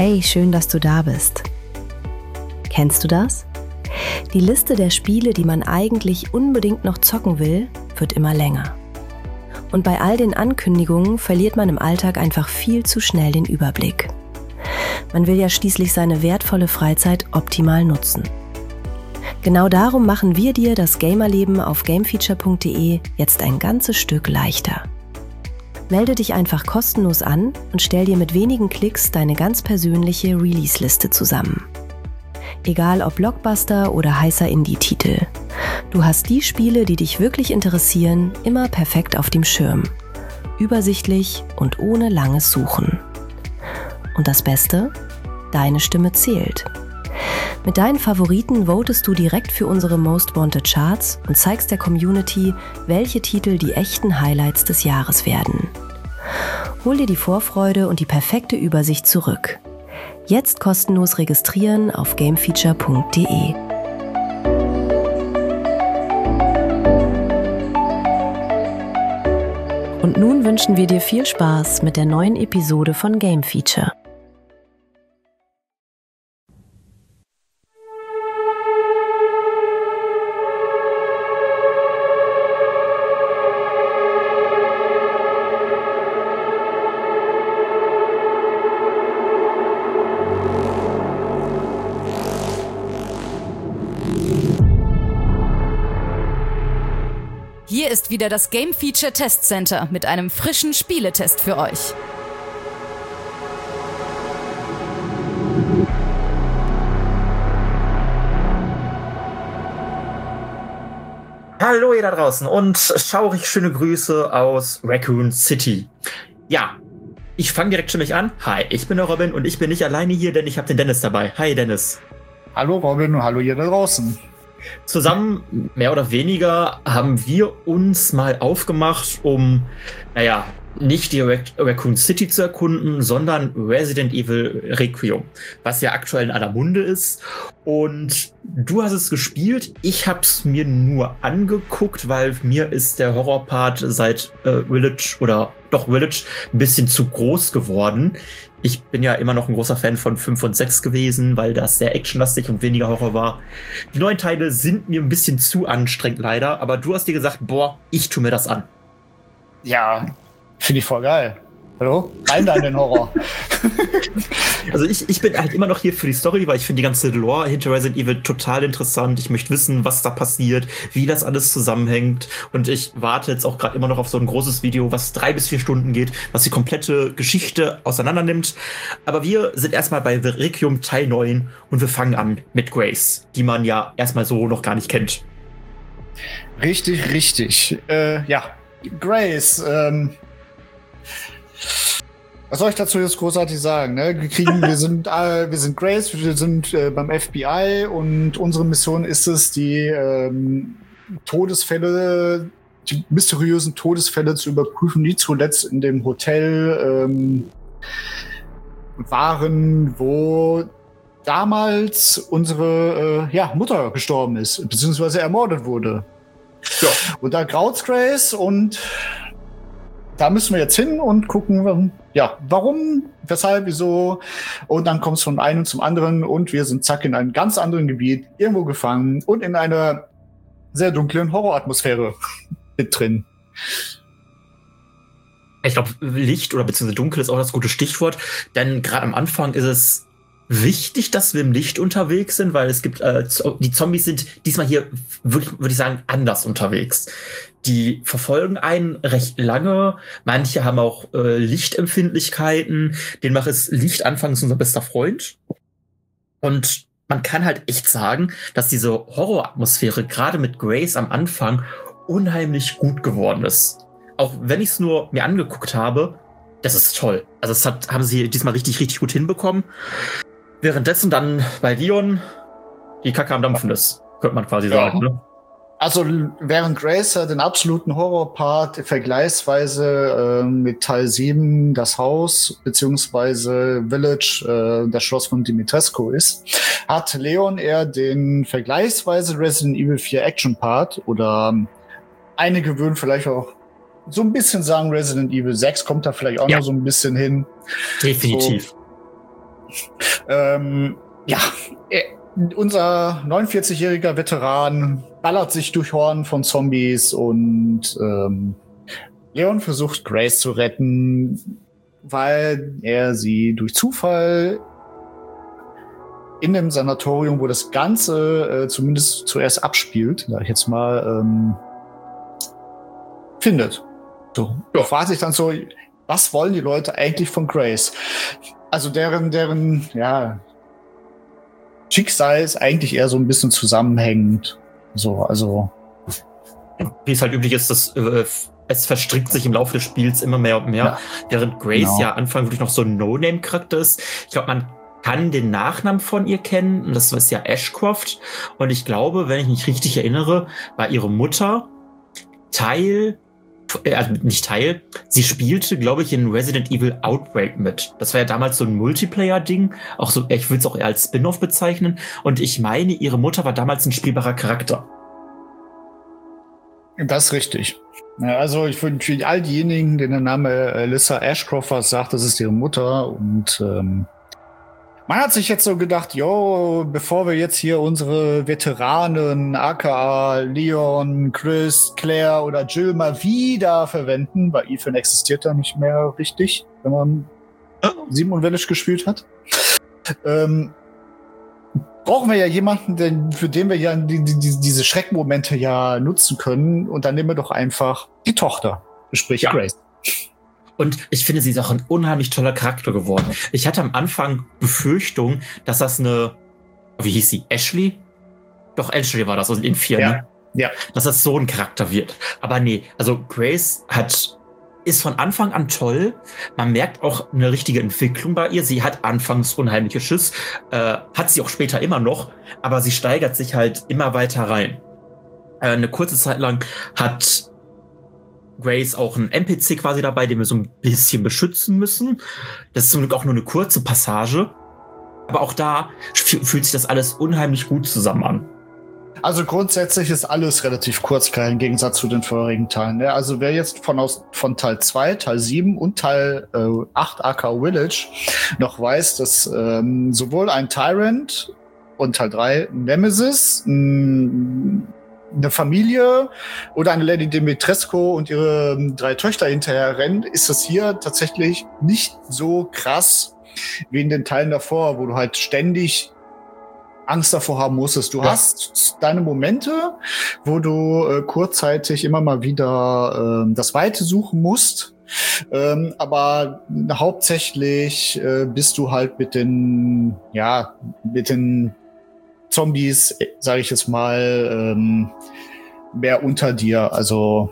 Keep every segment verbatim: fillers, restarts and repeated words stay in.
Hey, schön, dass du da bist. Kennst du das? Die Liste der Spiele, die man eigentlich unbedingt noch zocken will, wird immer länger. Und bei all den Ankündigungen verliert man im Alltag einfach viel zu schnell den Überblick. Man will ja schließlich seine wertvolle Freizeit optimal nutzen. Genau darum machen wir dir das Gamerleben auf gamefeature punkt de jetzt ein ganzes Stück leichter. Melde dich einfach kostenlos an und stell dir mit wenigen Klicks deine ganz persönliche Release-Liste zusammen. Egal ob Blockbuster oder heißer Indie-Titel. Du hast die Spiele, die dich wirklich interessieren, immer perfekt auf dem Schirm. Übersichtlich und ohne langes Suchen. Und das Beste? Deine Stimme zählt. Mit deinen Favoriten votest du direkt für unsere Most Wanted Charts und zeigst der Community, welche Titel die echten Highlights des Jahres werden. Hol dir die Vorfreude und die perfekte Übersicht zurück. Jetzt kostenlos registrieren auf gamefeature punkt de. Und nun wünschen wir dir viel Spaß mit der neuen Episode von Game Feature. Hier ist wieder das Game Feature Test Center mit einem frischen Spieletest für euch. Hallo ihr da draußen und schaurig schöne Grüße aus Raccoon City. Ja, ich fange direkt schon mich an. Hi, ich bin der Robin und ich bin nicht alleine hier, denn ich habe den Dennis dabei. Hi Dennis. Hallo Robin und hallo ihr da draußen. Zusammen, mehr oder weniger, haben wir uns mal aufgemacht, um, naja, nicht die Rac- Raccoon City zu erkunden, sondern Resident Evil Requiem, was ja aktuell in aller Munde ist. Und du hast es gespielt, ich habe es mir nur angeguckt, weil mir ist der Horrorpart seit äh, Village oder doch Village ein bisschen zu groß geworden. Ich bin ja immer noch ein großer Fan von fünf und sechs gewesen, weil das sehr actionlastig und weniger Horror war. Die neuen Teile sind mir ein bisschen zu anstrengend leider, aber du hast dir gesagt, boah, ich tu mir das an. Ja, finde ich voll geil. Hallo? Rein da in den Horror. Also ich, ich bin halt immer noch hier für die Story, weil ich finde die ganze Lore hinter Resident Evil total interessant. Ich möchte wissen, was da passiert, wie das alles zusammenhängt. Und ich warte jetzt auch gerade immer noch auf so ein großes Video, was drei bis vier Stunden geht, was die komplette Geschichte auseinander nimmt. Aber wir sind erstmal bei Requiem Teil neun und wir fangen an mit Grace, die man ja erstmal so noch gar nicht kennt. Richtig, richtig. Äh, ja, Grace, ähm... was soll ich dazu jetzt großartig sagen? Ne? Wir, kriegen, wir, sind, äh, wir sind Grace, wir sind äh, beim F B I und unsere Mission ist es, die ähm, Todesfälle, die mysteriösen Todesfälle zu überprüfen, die zuletzt in dem Hotel ähm, waren, wo damals unsere äh, ja, Mutter gestorben ist, beziehungsweise ermordet wurde. Ja. Und da graut's Grace und da müssen wir jetzt hin und gucken, ja, warum, weshalb, wieso. Und dann kommt es von einem zum anderen und wir sind zack in einem ganz anderen Gebiet, irgendwo gefangen und in einer sehr dunklen Horroratmosphäre mit drin. Ich glaube, Licht oder beziehungsweise dunkel ist auch das gute Stichwort, denn gerade am Anfang ist es wichtig, dass wir im Licht unterwegs sind, weil es gibt, äh, die Zombies sind diesmal hier wirklich, würde ich sagen, anders unterwegs. Die verfolgen einen recht lange. Manche haben auch äh, Lichtempfindlichkeiten. Demnach ist Licht anfangs unser bester Freund. Und man kann halt echt sagen, dass diese Horroratmosphäre gerade mit Grace am Anfang unheimlich gut geworden ist. Auch wenn ich es nur mir angeguckt habe, das ist toll. Also das hat, haben sie diesmal richtig, richtig gut hinbekommen. Währenddessen dann bei Leon die Kacke am Dampfen ist, könnte man quasi ja sagen, ne? Also während Grace den absoluten Horrorpart vergleichsweise äh, mit Teil sieben das Haus beziehungsweise Village äh, das Schloss von Dimitrescu ist, hat Leon eher den vergleichsweise Resident Evil vier Action Part oder einige würden vielleicht auch so ein bisschen sagen Resident Evil sechs kommt da vielleicht auch ja. noch so ein bisschen hin. Definitiv. So. Ähm, ja, äh, unser neunundvierzigjähriger Veteran ballert sich durch Horden von Zombies und ähm, Leon versucht Grace zu retten, weil er sie durch Zufall in dem Sanatorium, wo das Ganze äh, zumindest zuerst abspielt, sag ich jetzt mal, ähm, findet. So. Ja. Fragt sich dann so, was wollen die Leute eigentlich von Grace? Also deren, deren, ja, Schicksal ist eigentlich eher so ein bisschen zusammenhängend. So, also. Wie es halt üblich ist, dass äh, es verstrickt sich im Laufe des Spiels immer mehr und mehr. Ja. Während Grace genau. ja Anfang wirklich noch so ein No-Name-Charakter ist. Ich glaube, man kann den Nachnamen von ihr kennen. Und das ist ja Ashcroft. Und ich glaube, wenn ich mich richtig erinnere, war ihre Mutter Teil, äh, also nicht Teil, sie spielte, glaube ich, in Resident Evil Outbreak mit. Das war ja damals so ein Multiplayer-Ding. Auch so, ich würde es auch eher als Spin-off bezeichnen. Und ich meine, ihre Mutter war damals ein spielbarer Charakter. Das ist richtig. Ja, also ich würde für all diejenigen, denen der Name Alyssa Ashcroft was sagt, das ist ihre Mutter. Und ähm, man hat sich jetzt so gedacht, jo, bevor wir jetzt hier unsere Veteranen, aka Leon, Chris, Claire oder Jill mal wieder verwenden, weil Ethan existiert da nicht mehr richtig, wenn man Simon Village gespielt hat. Ähm, brauchen wir ja jemanden, den, für den wir ja die, die, diese Schreckmomente ja nutzen können. Und dann nehmen wir doch einfach die Tochter, sprich ja. Grace. Und ich finde, sie ist auch ein unheimlich toller Charakter geworden. Ich hatte am Anfang Befürchtung, dass das eine, wie hieß sie, Ashley? Doch, Ashley war das, also in vier, ja. ne? Ja. Dass das so ein Charakter wird. Aber nee, also Grace hat... ist von Anfang an toll. Man merkt auch eine richtige Entwicklung bei ihr. Sie hat anfangs unheimliche Schiss, äh, hat sie auch später immer noch, aber sie steigert sich halt immer weiter rein. Äh, eine kurze Zeit lang hat Grace auch einen N P C quasi dabei, den wir so ein bisschen beschützen müssen. Das ist zum Glück auch nur eine kurze Passage. Aber auch da f- fühlt sich das alles unheimlich gut zusammen an. Also grundsätzlich ist alles relativ kurz, im Gegensatz zu den vorherigen Teilen. Ne? Also wer jetzt von, aus, von Teil zwei, Teil sieben und Teil äh, acht aka Village noch weiß, dass ähm, sowohl ein Tyrant und Teil drei Nemesis, mh, eine Familie oder eine Lady Dimitrescu und ihre ähm, drei Töchter hinterher rennen, ist das hier tatsächlich nicht so krass wie in den Teilen davor, wo du halt ständig Angst davor haben musstest. Du ja. hast deine Momente, wo du äh, kurzzeitig immer mal wieder äh, das Weite suchen musst. Ähm, aber hauptsächlich äh, bist du halt mit den, ja, mit den Zombies, sage ich jetzt mal, ähm, mehr unter dir. Also,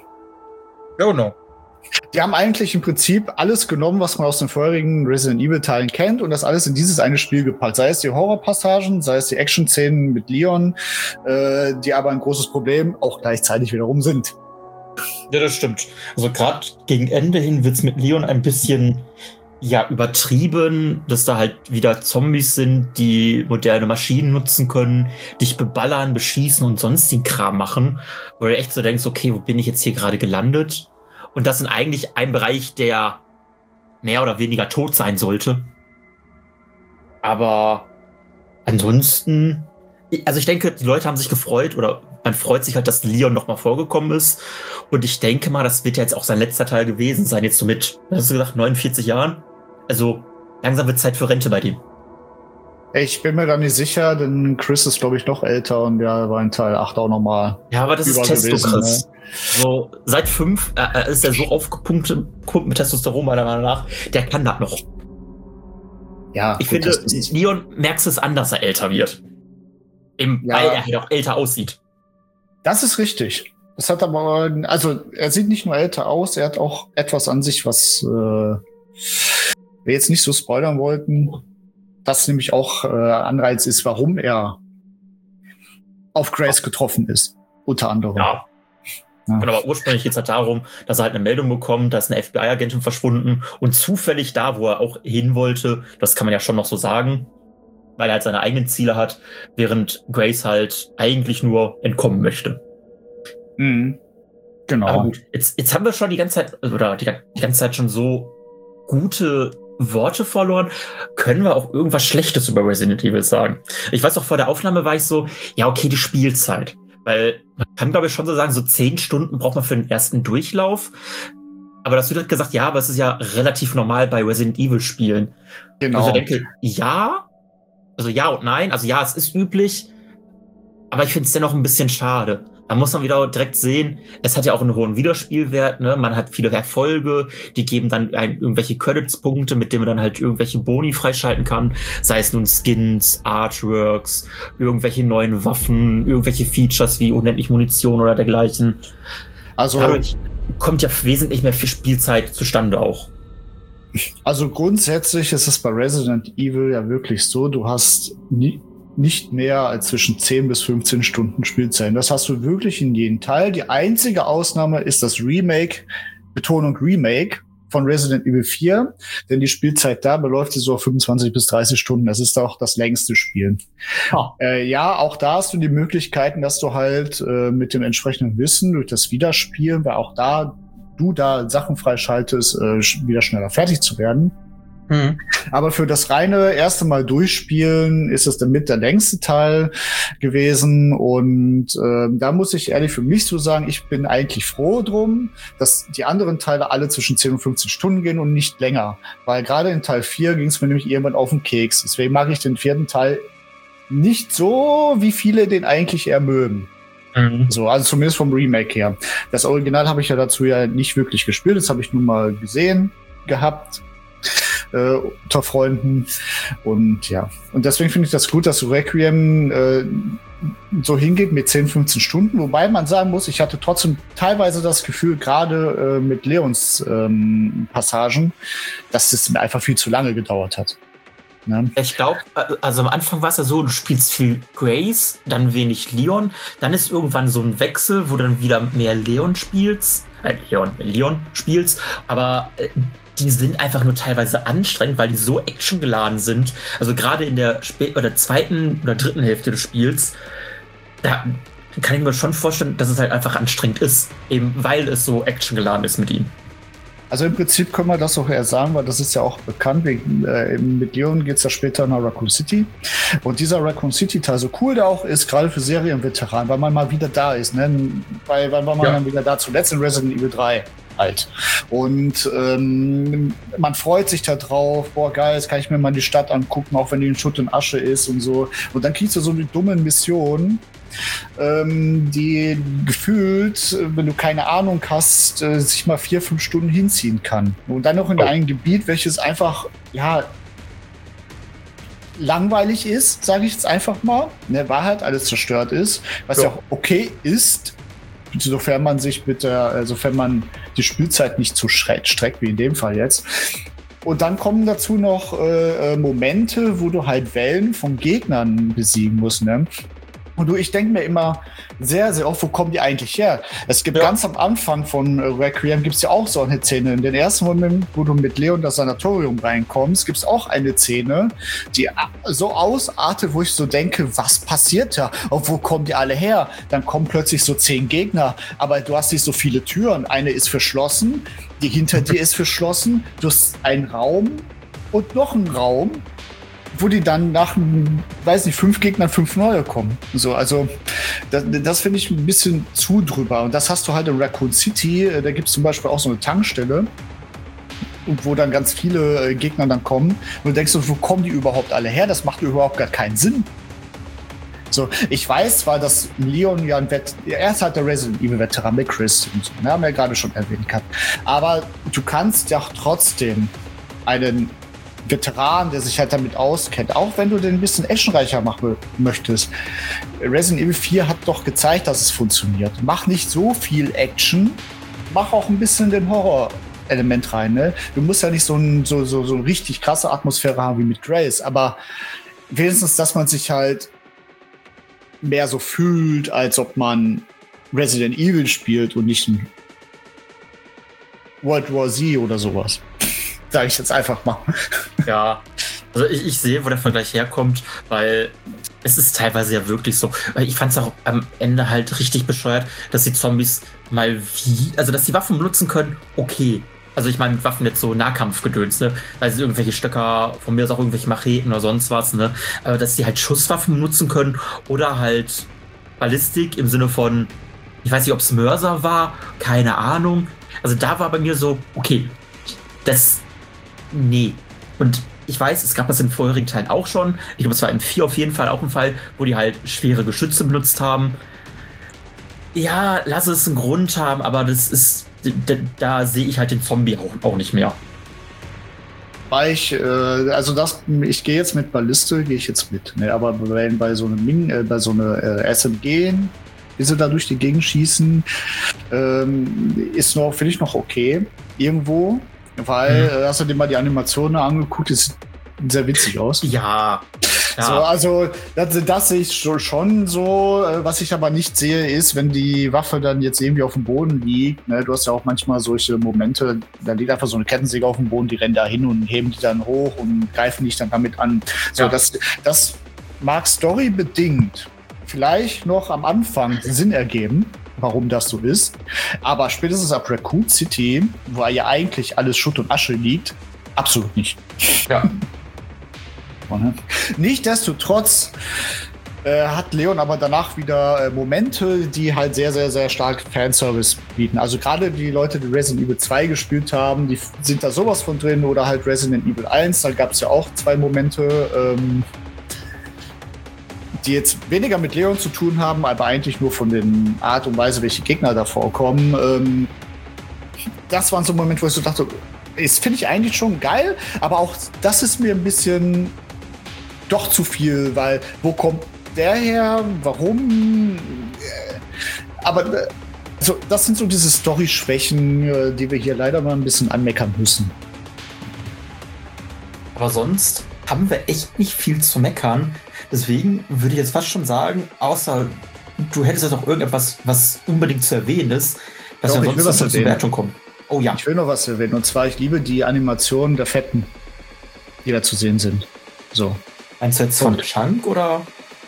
oh no. Die haben eigentlich im Prinzip alles genommen, was man aus den vorherigen Resident Evil Teilen kennt und das alles in dieses eine Spiel gepackt. Sei es die Horrorpassagen, sei es die Action-Szenen mit Leon, äh, die aber ein großes Problem auch gleichzeitig wiederum sind. Ja, das stimmt. Also gerade gegen Ende hin wird's mit Leon ein bisschen ja übertrieben, dass da halt wieder Zombies sind, die moderne Maschinen nutzen können, dich beballern, beschießen und sonst den Kram machen, wo du echt so denkst, okay, wo bin ich jetzt hier gerade gelandet? Und das in eigentlich ein Bereich, der mehr oder weniger tot sein sollte. Aber ansonsten, also ich denke, die Leute haben sich gefreut oder man freut sich halt, dass Leon noch mal vorgekommen ist. Und ich denke mal, das wird ja jetzt auch sein letzter Teil gewesen sein, jetzt so mit, was hast du gesagt, neunundvierzig Jahren? Also langsam wird Zeit für Rente bei dem. Ich bin mir da nicht sicher, denn Chris ist, glaube ich, noch älter und der war in Teil acht auch noch mal. Ja, aber das ist Testo-Chris. Ne? So, seit fünf äh, ist er so aufgepumpt mit Testosteron, meiner Meinung nach. Der kann das noch. Ja, ich gut, finde, Leon merkst es an, dass er älter wird. Im, ja. Weil er halt auch älter aussieht. Das ist richtig. Das hat aber, also er sieht nicht nur älter aus, er hat auch etwas an sich, was äh, wir jetzt nicht so spoilern wollten. Das nämlich auch äh, Anreiz ist, warum er auf Grace getroffen ist, unter anderem. Ja. ja. Aber ursprünglich geht es halt darum, dass er halt eine Meldung bekommt, da ist eine F B I-Agentin verschwunden und zufällig da, wo er auch hin wollte, das kann man ja schon noch so sagen, weil er halt seine eigenen Ziele hat, während Grace halt eigentlich nur entkommen möchte. Mhm. Genau. Aber gut, jetzt, jetzt haben wir schon die ganze Zeit, oder die, die ganze Zeit schon so gute Worte verloren. Können wir auch irgendwas Schlechtes über Resident Evil sagen? Ich weiß auch, vor der Aufnahme war ich so, ja, okay, die Spielzeit. Weil man kann, glaube ich, schon so sagen, so zehn Stunden braucht man für den ersten Durchlauf. Aber das wird gesagt, ja, aber es ist ja relativ normal bei Resident Evil Spielen. Genau. Also ich denke, ja, also ja und nein. Also ja, es ist üblich. Aber ich finde es dennoch ein bisschen schade. Da muss man wieder direkt sehen, es hat ja auch einen hohen Wiederspielwert, ne? Man hat viele Erfolge, die geben dann ein, irgendwelche Credits-Punkte, mit denen man dann halt irgendwelche Boni freischalten kann. Sei es nun Skins, Artworks, irgendwelche neuen Waffen, irgendwelche Features wie unendlich Munition oder dergleichen. Also dadurch kommt ja wesentlich mehr viel Spielzeit zustande auch. Also grundsätzlich ist es bei Resident Evil ja wirklich so, du hast nie nicht mehr als zwischen zehn bis fünfzehn Stunden Spielzeit. Das hast du wirklich in jedem Teil. Die einzige Ausnahme ist das Remake, Betonung Remake von Resident Evil vier, denn die Spielzeit da beläuft sich so auf fünfundzwanzig bis dreißig Stunden. Das ist auch das längste Spiel. Oh. Äh, ja, auch da hast du die Möglichkeiten, dass du halt äh, mit dem entsprechenden Wissen durch das Wiederspielen, weil auch da du da Sachen freischaltest, äh, wieder schneller fertig zu werden. Mhm. Aber für das reine erste Mal durchspielen ist es dann mit der längste Teil gewesen und äh, da muss ich ehrlich für mich so sagen, ich bin eigentlich froh drum, dass die anderen Teile alle zwischen zehn und fünfzehn Stunden gehen und nicht länger, weil gerade in Teil vier ging es mir nämlich irgendwann auf den Keks. Deswegen mag ich den vierten Teil nicht so, wie viele den eigentlich eher mögen. Mhm. So, also zumindest vom Remake her. Das Original habe ich ja dazu ja nicht wirklich gespielt, das habe ich nur mal gesehen gehabt. Äh, unter Freunden und ja, und deswegen finde ich das gut, dass Requiem äh, so hingeht mit zehn, fünfzehn Stunden, wobei man sagen muss, ich hatte trotzdem teilweise das Gefühl, gerade äh, mit Leons ähm, Passagen, dass es mir einfach viel zu lange gedauert hat. Ne? Ich glaube, also am Anfang war es ja so, du spielst viel Grace, dann wenig Leon, dann ist irgendwann so ein Wechsel, wo du dann wieder mehr Leon spielst, äh, Leon, Leon spielst, aber äh, die sind einfach nur teilweise anstrengend, weil die so actiongeladen sind. Also gerade in der spä- oder zweiten oder dritten Hälfte des Spiels, da kann ich mir schon vorstellen, dass es halt einfach anstrengend ist, eben weil es so actiongeladen ist mit ihnen. Also im Prinzip können wir das auch eher sagen, weil das ist ja auch bekannt. Wegen, äh, mit Leon geht es ja später nach Raccoon City. Und dieser Raccoon City-Teil, so cool der auch ist, gerade für Serienveteranen, weil man mal wieder da ist. Ne? Weil, weil man ja. dann wieder da zuletzt in Resident Evil drei. Halt. Und ähm, man freut sich da drauf, boah geil, jetzt kann ich mir mal die Stadt angucken, auch wenn die in Schutt und Asche ist und so. Und dann kriegst du so eine dumme Mission, ähm, die gefühlt, wenn du keine Ahnung hast, äh, sich mal vier, fünf Stunden hinziehen kann. Und dann noch in oh. einem Gebiet, welches einfach, ja, langweilig ist, sage ich jetzt einfach mal, ne, weil halt alles zerstört ist, was ja, ja auch okay ist, sofern man sich mit der, sofern man die Spielzeit nicht zu streckt, wie in dem Fall jetzt. Und dann kommen dazu noch äh, Momente, wo du halt Wellen von Gegnern besiegen musst, ne? Und du, ich denke mir immer sehr, sehr oft, wo kommen die eigentlich her? Es gibt ja. ganz am Anfang von Requiem gibt es ja auch so eine Szene. In den ersten Moment, wo du mit Leon das Sanatorium reinkommst, gibt es auch eine Szene, die so ausartet, wo ich so denke, was passiert da? Und wo kommen die alle her? Dann kommen plötzlich so zehn Gegner, aber du hast nicht so viele Türen. Eine ist verschlossen, die hinter dir ist verschlossen. Du hast einen Raum und noch einen Raum, wo die dann nach, weiß nicht, fünf Gegnern fünf neue kommen. So, also das, das finde ich ein bisschen zu drüber. Und das hast du halt in Raccoon City. Da gibt es zum Beispiel auch so eine Tankstelle, wo dann ganz viele Gegner dann kommen. Und du denkst so, wo kommen die überhaupt alle her? Das macht überhaupt gar keinen Sinn. So, ich weiß zwar, dass Leon ja ein Vet- er ist halt der Resident Evil Veteran mit Chris und so, ne, haben wir ja gerade schon erwähnt gehabt. Aber du kannst ja trotzdem einen Veteran, der sich halt damit auskennt, auch wenn du den ein bisschen actionreicher machen möchtest. Resident Evil vier hat doch gezeigt, dass es funktioniert. Mach nicht so viel Action, mach auch ein bisschen den Horror-Element rein. Ne? Du musst ja nicht so ein so, so, so eine richtig krasse Atmosphäre haben wie mit Grace, aber wenigstens, dass man sich halt mehr so fühlt, als ob man Resident Evil spielt und nicht ein World War Z oder sowas. Sag ich jetzt einfach mal. Ja, also ich, ich sehe, wo der Vergleich herkommt, weil es ist teilweise ja wirklich so. Ich fand es auch am Ende halt richtig bescheuert, dass die Zombies mal wie, also dass die Waffen benutzen können, okay. Also ich meine mit Waffen jetzt so Nahkampfgedöns, ne? Also irgendwelche Stöcker, von mir aus auch irgendwelche Macheten oder sonst was, ne? Aber dass die halt Schusswaffen benutzen können oder halt Ballistik im Sinne von, ich weiß nicht, ob es Mörser war, keine Ahnung. Also da war bei mir so, okay, das, nee. Und ich weiß, es gab das in vorherigen Teilen auch schon. Ich glaube, es war in vier auf jeden Fall auch ein Fall, wo die halt schwere Geschütze benutzt haben. Ja, lass es einen Grund haben, aber das ist, da, da sehe ich halt den Zombie auch, auch nicht mehr. Weil ich, äh, also das, ich gehe jetzt mit Balliste, gehe ich jetzt mit. Ne? Aber bei, bei so einem Ming, äh, bei so einer äh, S M G, wie sie da durch die Gegend schießen, ähm, ist noch, finde ich noch okay. Irgendwo. Weil, mhm. äh, hast du dir mal die Animationen angeguckt, das sieht sehr witzig aus. Ja. ja. So, also, das, das sehe ich schon, schon so. Äh, was ich aber nicht sehe, ist, wenn die Waffe dann jetzt irgendwie auf dem Boden liegt. Ne? Du hast ja auch manchmal solche Momente, da liegt einfach so eine Kettensäge auf dem Boden, die rennen da hin und heben die dann hoch und greifen dich dann damit an. So, ja. das, das mag storybedingt vielleicht noch am Anfang Sinn ergeben, warum das so ist. Aber spätestens ab Raccoon City, wo ja eigentlich alles Schutt und Asche liegt, absolut nicht. Ja. Nichtsdestotrotz äh, hat Leon aber danach wieder äh, Momente, die halt sehr, sehr, sehr stark Fanservice bieten. Also gerade die Leute, die Resident Evil zwei gespielt haben, die sind da sowas von drin. Oder halt Resident Evil eins, da gab es ja auch zwei Momente, ähm, die jetzt weniger mit Leon zu tun haben, aber eigentlich nur von der Art und Weise, welche Gegner da vorkommen. Ähm, das waren so Momente, wo ich so dachte, das finde ich eigentlich schon geil, aber auch das ist mir ein bisschen doch zu viel, weil wo kommt der her? Warum? Aber also, das sind so diese Story-Schwächen, die wir hier leider mal ein bisschen anmeckern müssen. Aber sonst haben wir echt nicht viel zu meckern. Deswegen würde ich jetzt fast schon sagen, außer du hättest jetzt auch irgendetwas, was unbedingt zu erwähnen ist, dass Doch, wir sonst zur Wertung kommen. Oh ja. Ich will noch was erwähnen. Und zwar, ich liebe die Animationen der Fetten, die da zu sehen sind. So. Meinst du jetzt von Chunk oder?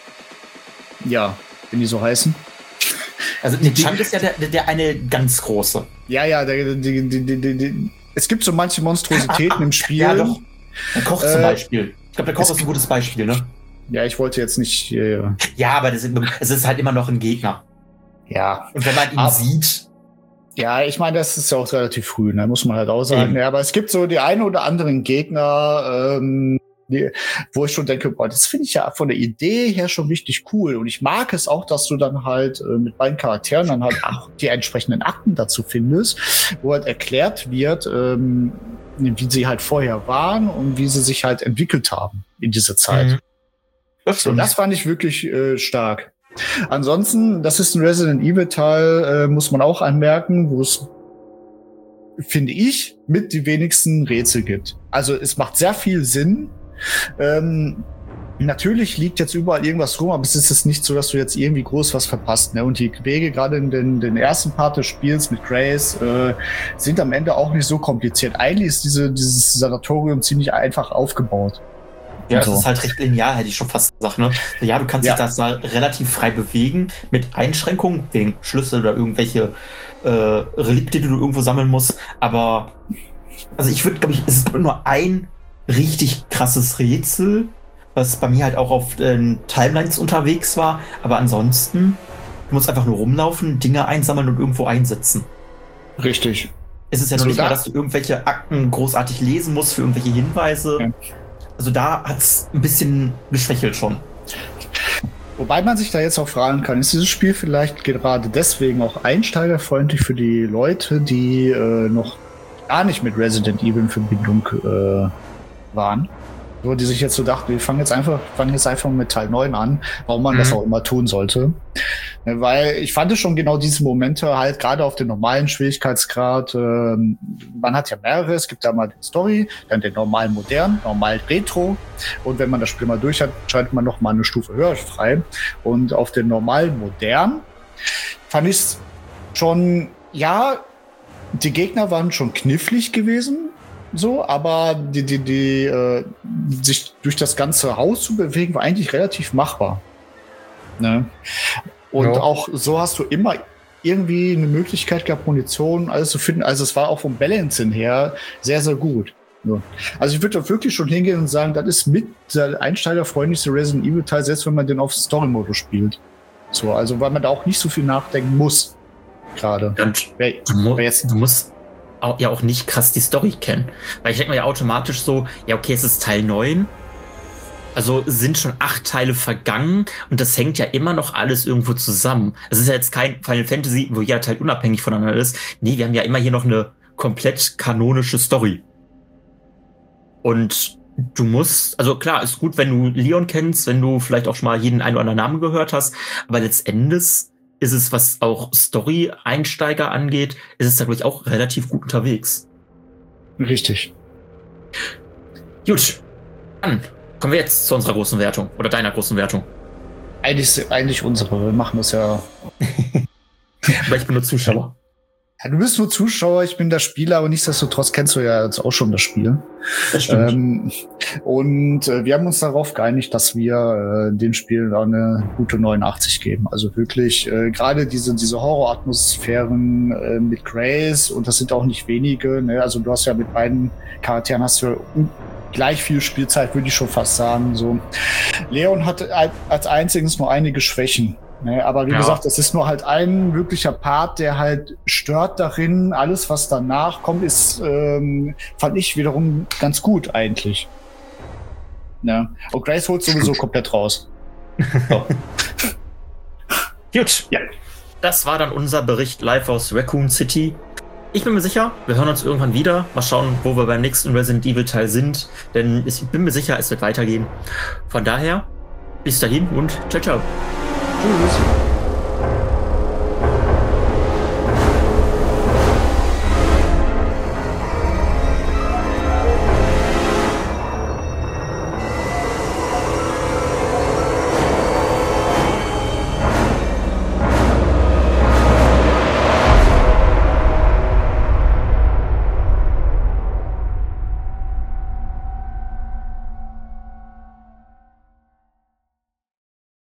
Ja, wenn die so heißen. Also der Chunk ist ja der, der eine ganz große. Ja, ja, der, die, die, die, die, die. Es gibt so manche Monstrositäten ah, im Spiel. Ja, doch. Der Koch äh, zum Beispiel. Ich glaube, der Koch ist ein gutes Beispiel, ne? Ja, ich wollte jetzt nicht. Äh, ja, aber das ist, es ist halt immer noch ein Gegner. Ja. Und wenn man ihn aber sieht. Ja, ich meine, das ist ja auch relativ früh, ne? Muss man halt auch sagen. Mhm. Ja, aber es gibt so die einen oder anderen Gegner, ähm, die, wo ich schon denke, boah, das finde ich ja von der Idee her schon richtig cool. Und ich mag es auch, dass du dann halt äh, mit beiden Charakteren dann halt auch die entsprechenden Akten dazu findest, wo halt erklärt wird, ähm, wie sie halt vorher waren und wie sie sich halt entwickelt haben in dieser Zeit. Mhm. Das, so, das fand ich wirklich äh, stark. Ansonsten, das ist ein Resident Evil Teil, äh, muss man auch anmerken, wo es, finde ich, mit die wenigsten Rätsel gibt. Also es macht sehr viel Sinn. Ähm, natürlich liegt jetzt überall irgendwas rum, aber es ist jetzt nicht so, dass du jetzt irgendwie groß was verpasst. Ne? Und die Wege, gerade in den, den ersten Part des Spiels mit Grace, äh, sind am Ende auch nicht so kompliziert. Eigentlich ist diese, dieses Sanatorium ziemlich einfach aufgebaut. Ja, es so. ist halt recht linear, hätte ich schon fast gesagt. Ne? Ja, du kannst ja. dich da relativ frei bewegen, mit Einschränkungen, wegen Schlüssel oder irgendwelche äh, Relikte, die du irgendwo sammeln musst. Aber, also ich würde, glaube ich, es ist nur ein richtig krasses Rätsel, was bei mir halt auch auf den Timelines unterwegs war. Aber ansonsten, du musst einfach nur rumlaufen, Dinge einsammeln und irgendwo einsetzen. Richtig. Es ist ja noch nicht mal, dass du irgendwelche Akten großartig lesen musst für irgendwelche Hinweise. Ja. Also da hat es ein bisschen geschwächelt schon. Wobei man sich da jetzt auch fragen kann, ist dieses Spiel vielleicht gerade deswegen auch einsteigerfreundlich für die Leute, die äh, noch gar nicht mit Resident Evil in Verbindung äh, waren? So, die sich jetzt so dachten, wir fangen jetzt einfach, fangen jetzt einfach mit Teil neun an, warum man mhm. das auch immer tun sollte. Weil ich fand es schon genau diese Momente halt gerade auf den normalen Schwierigkeitsgrad, äh, man hat ja mehrere, es gibt da mal die Story, dann den normalen modern, normal Retro und wenn man das Spiel mal durch hat, schaltet man noch mal eine Stufe höher frei und auf den normalen modern fand ich es schon, ja, die Gegner waren schon knifflig gewesen, so, aber die, die, die, äh, sich durch das ganze Haus zu bewegen, war eigentlich relativ machbar. Ne? Und ja. auch so hast du immer irgendwie eine Möglichkeit gehabt, Munition, alles zu finden. Also es war auch vom Balancing her sehr, sehr gut. Ja. Also ich würde da wirklich schon hingehen und sagen, das ist mit der einsteigerfreundlichste Resident Evil Teil, selbst wenn man den auf Story-Modus spielt. So, also weil man da auch nicht so viel nachdenken muss. Gerade. Du, mu du musst auch, ja auch nicht krass die Story kennen. Weil ich denke mir ja automatisch so, ja okay, es ist Teil neun. Also sind schon acht Teile vergangen und das hängt ja immer noch alles irgendwo zusammen. Es ist ja jetzt kein Final Fantasy, wo jeder Teil unabhängig voneinander ist. Nee, wir haben ja immer hier noch eine komplett kanonische Story. Und du musst, also klar, ist gut, wenn du Leon kennst, wenn du vielleicht auch schon mal jeden einen oder anderen Namen gehört hast, aber letztendlich ist es, was auch Story-Einsteiger angeht, ist es da, glaube ich, auch relativ gut unterwegs. Richtig. Gut, dann kommen wir jetzt zu unserer großen Wertung oder deiner großen Wertung. Eigentlich, eigentlich unsere, wir machen das ja. Weil ich bin nur Zuschauer. Ja, du bist nur Zuschauer, ich bin der Spieler, aber nichtsdestotrotz kennst du ja jetzt auch schon das Spiel. Das stimmt. Ähm, und äh, wir haben uns darauf geeinigt, dass wir äh, dem Spiel eine gute neunundachtzig geben. Also wirklich, äh, gerade diese, diese Horroratmosphären äh, mit Grace, und das sind auch nicht wenige, ne? Also du hast ja mit beiden Charakteren hast du gleich viel Spielzeit, würde ich schon fast sagen. So. Leon hat als einziges nur einige Schwächen. Ne, aber wie ja. gesagt, es ist nur halt ein wirklicher Part, der halt stört darin. Alles, was danach kommt, ist, ähm, fand ich wiederum ganz gut eigentlich. Ne? Und Grace holt sowieso komplett raus. So. Gut, ja. Das war dann unser Bericht live aus Raccoon City. Ich bin mir sicher, wir hören uns irgendwann wieder. Mal schauen, wo wir beim nächsten Resident Evil Teil sind. Denn ich bin mir sicher, es wird weitergehen. Von daher, bis dahin und ciao, ciao. Tschüss.